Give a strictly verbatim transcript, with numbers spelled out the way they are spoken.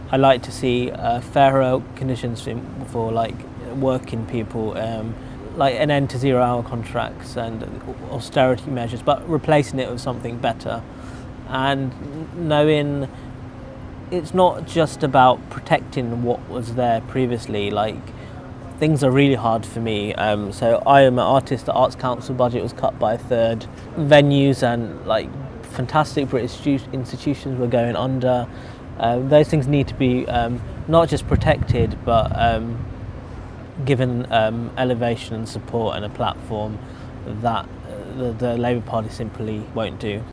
I like to see uh, fairer conditions in, for like working people, um, like an end to zero-hour contracts and austerity measures, but replacing it with something better, and knowing it's not just about protecting what was there previously. Like, things are really hard for me. Um, so I am an artist. The Arts Council budget was cut by a third. Venues and like fantastic British institutions were going under. Uh, those things need to be um, not just protected, but um, given um, elevation and support and a platform that uh, the, the Labour Party simply won't do.